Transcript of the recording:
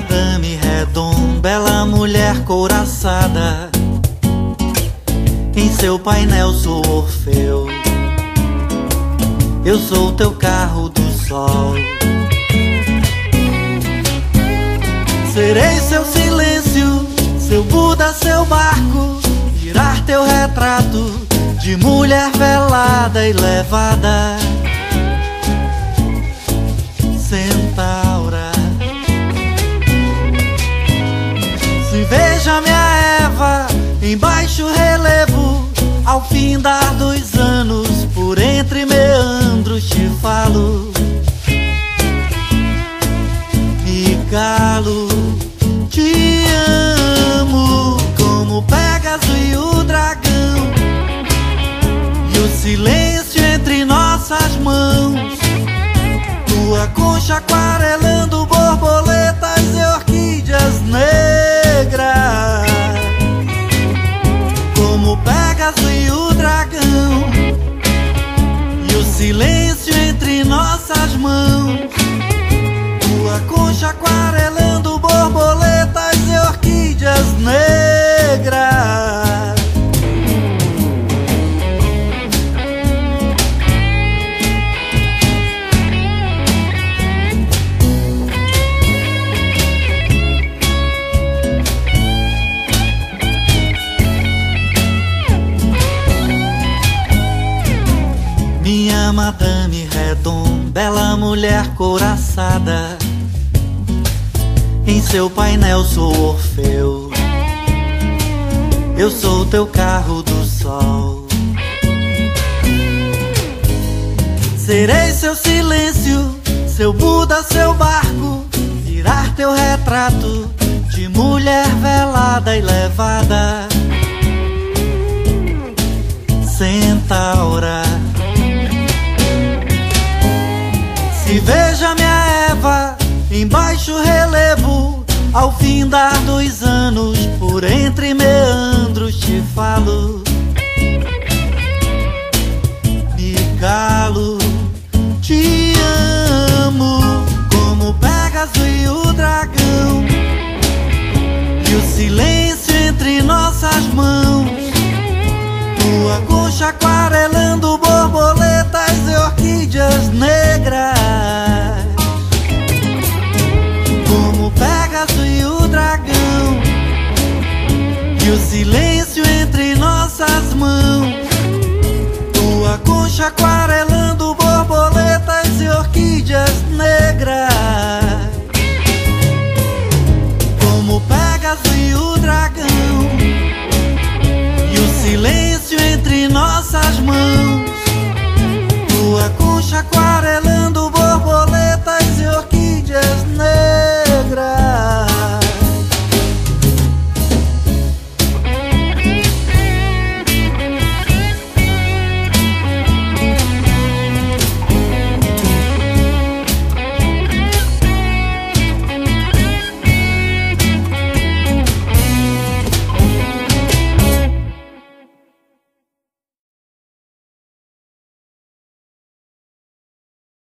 Madame Redon, bela mulher couraçada, em seu painel sou Orfeu. Eu sou teu carro do sol. Serei seu silêncio, seu Buda, seu barco, tirar teu retrato de mulher velada e levada. Centaura, se veja minha Eva em baixo relevo, ao findar dos anos, por entre meandros te falo. Me calo, te amo, como Pégaso e o dragão, e o silêncio entre nossas mãos, tua concha aquarelando borboletas e orquídeas negras. Como Pégaso e o dragão, e o silêncio entre nossas mãos, tua concha aquarelando borboletas e orquídeas negras. Minha Madame Redon, bela mulher couraçada, em seu painel sou Orfeu. Eu sou teu carro do sol. Serei seu silêncio, seu Buda, seu barco, tirar teu retrato de mulher velada e levada. Centaura, se veja minha Eva em baixo relevo, ao findar dos anos, por entre meandros te falo. Me calo, te amo, como Pégaso e o dragão, e o silêncio entre nossas mãos, tua concha aquarelando borboletas e orquídeas negras. Como Pégaso e o dragão, e o silêncio entre nossas mãos, tua concha aquarelando borboletas e orquídeas negras. Como Pégaso e o dragão, e o silêncio entre nossas mãos, tua concha aquarelando borboletas e orquídeas negras.